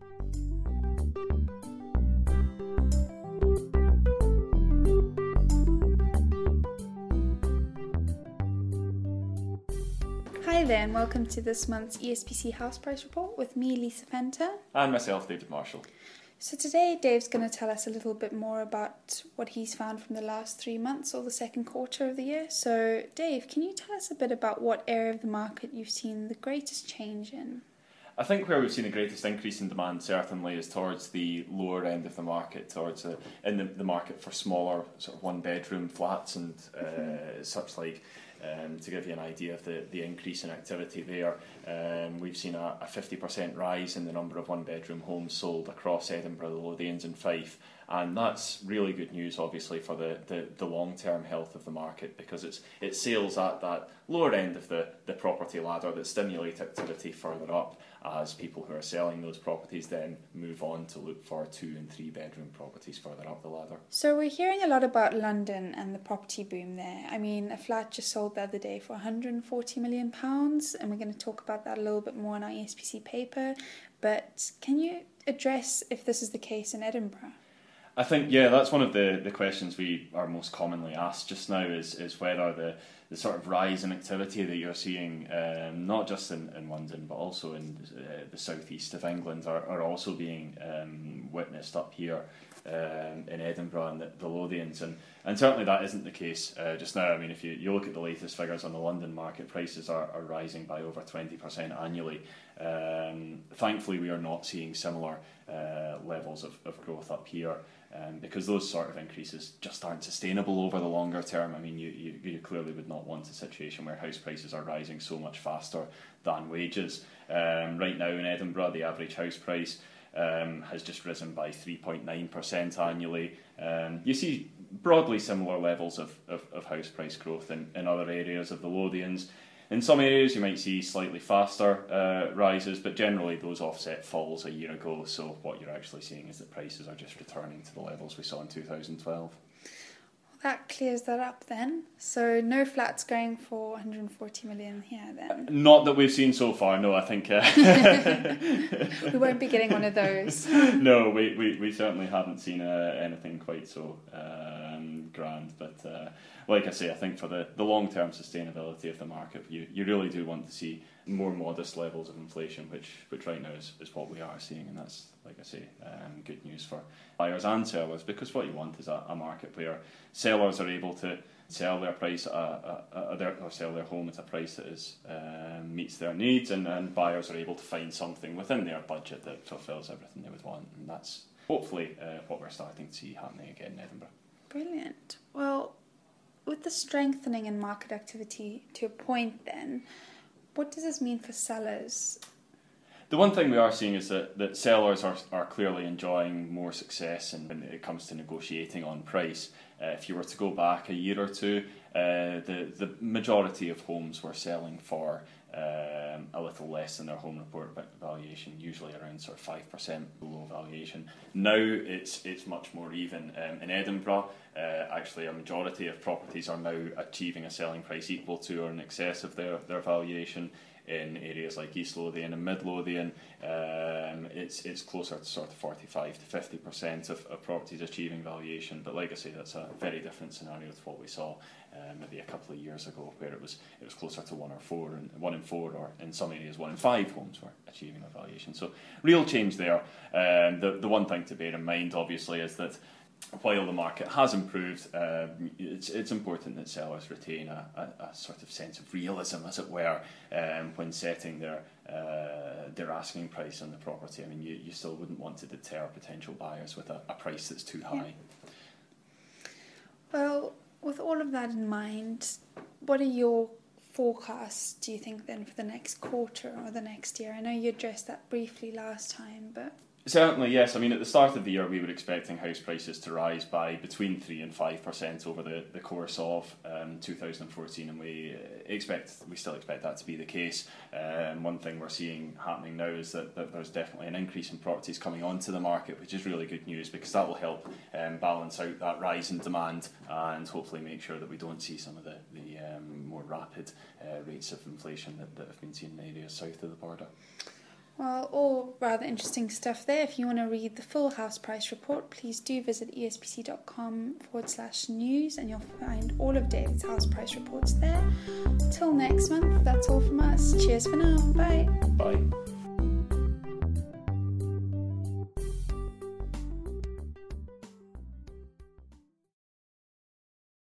Hi there, and welcome to this month's ESPC House Price Report with me, Lisa Fenter. And myself, David Marshall. So today, Dave's going to tell us a little bit more about what he's found from the last 3 months or the second quarter of the year. So, Dave, can you tell us a bit about what area of the market you've seen the greatest change in? I think where we've seen the greatest increase in demand certainly is towards the lower end of the market, towards in the market for smaller sort of one-bedroom flats and such like. To give you an idea of the increase in activity there, we've seen a 50% rise in the number of one-bedroom homes sold across Edinburgh, the Lothians and Fife, and that's really good news obviously for the long-term health of the market, because it's sales at that lower end of the property ladder that stimulate activity further up, as people who are selling those properties then move on to look for 2 and 3 bedroom properties further up the ladder. So we're hearing a lot about London and the property boom there. I mean, a flat just sold the other day for £140 million, and we're going to talk about that a little bit more in our ESPC paper. But can you address if this is the case in Edinburgh? I think, yeah, that's one of the questions we are most commonly asked just now is whether the sort of rise in activity that you're seeing, not just in London but also in the southeast of England, are also being witnessed up here in Edinburgh and the Lothians, and certainly that isn't the case just now. I mean, if you look at the latest figures on the London market, prices are rising by over 20% annually. Thankfully we are not seeing similar levels of growth up here, because those sort of increases just aren't sustainable over the longer term. I mean, you clearly would not want a situation where house prices are rising so much faster than wages. Right now in Edinburgh, the average house price has just risen by 3.9% annually. You see broadly similar levels of house price growth in other areas of the Lothians. In some areas you might see slightly faster rises, but generally those offset falls a year ago, so what you're actually seeing is that prices are just returning to the levels we saw in 2012. Well, that clears that up then. So no flats going for 140 million here then? Not that we've seen so far, no, I think... We won't be getting one of those. No, we certainly haven't seen anything quite so grand, but like I say, I think for the long-term sustainability of the market, you really do want to see more modest levels of inflation, which right now is what we are seeing, and that's, like I say, good news for buyers and sellers, because what you want is a market where sellers are able to sell their price or sell their home at a price that is meets their needs, and buyers are able to find something within their budget that fulfills everything they would want, and that's hopefully what we're starting to see happening again in Edinburgh. Brilliant. Well, with the strengthening in market activity to a point then, what does this mean for sellers? The one thing we are seeing is that sellers are clearly enjoying more success when it comes to negotiating on price. If you were to go back a year or two, the majority of homes were selling for a little less than their home report valuation, usually around sort of 5% below valuation. Now it's much more even. In Edinburgh, actually a majority of properties are now achieving a selling price equal to or in excess of their valuation. In areas like East Lothian and Mid Lothian, it's closer to sort of 45 to 50% of properties achieving valuation. But like I say, that's a very different scenario to what we saw maybe a couple of years ago, where it was closer to 1 in 4, or in some areas 1 in 5 homes were achieving a valuation. So real change there. The one thing to bear in mind, obviously, is that while the market has improved, it's important that sellers retain a sort of sense of realism, as it were, when setting their asking price on the property. I mean, you still wouldn't want to deter potential buyers with a price that's too high. Yeah. Well, with all of that in mind, what are your forecasts, do you think, then, for the next quarter or the next year? I know you addressed that briefly last time, but... Certainly, yes. I mean, at the start of the year, we were expecting house prices to rise by between 3 and 5% over the course of 2014, and we still expect that to be the case. One thing we're seeing happening now is that there's definitely an increase in properties coming onto the market, which is really good news, because that will help balance out that rise in demand and hopefully make sure that we don't see some of the more rapid rates of inflation that have been seen in areas south of the border. Well, all rather interesting stuff there. If you want to read the full house price report, please do visit espc.com/news and you'll find all of David's house price reports there. Till next month, that's all from us. Cheers for now. Bye. Bye.